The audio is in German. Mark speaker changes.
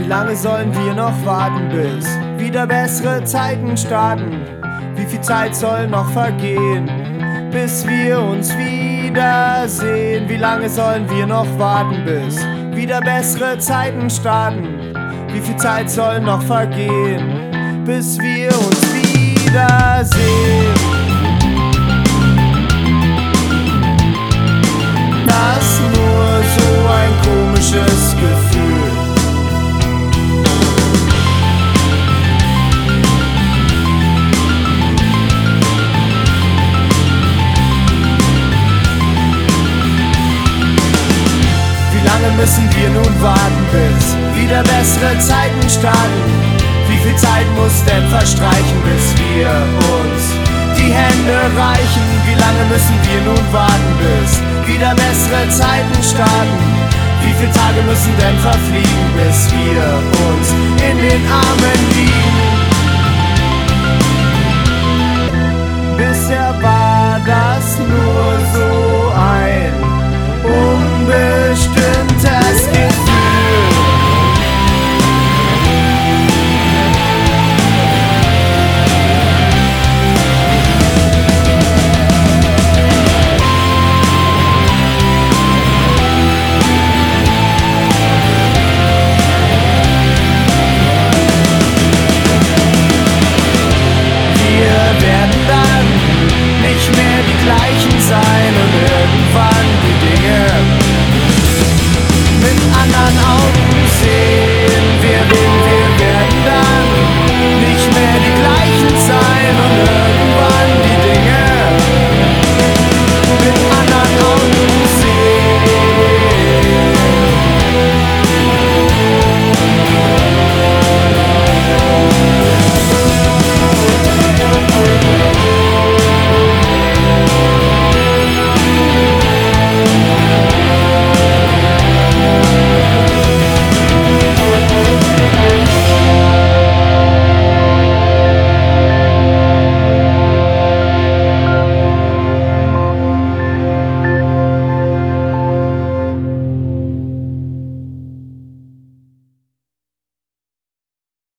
Speaker 1: lange sollen wir noch warten, bis wieder bessere Zeiten starten? Wie viel Zeit soll noch vergehen, bis wir uns wiedersehen? Wie lange sollen wir noch warten, bis wieder bessere Zeiten starten? Wie viel Zeit soll noch vergehen, bis wir uns wiedersehen? Das nur so ein komisches Gefühl. Wie lange müssen wir nun warten, bis wieder bessere Zeiten starten? Wie viel Zeit muss denn verstreichen, bis wir uns die Hände reichen? Wie lange müssen wir nun warten, bis wieder bessere Zeiten starten? Wie viele Tage müssen denn verfliegen, bis wir uns in den Armen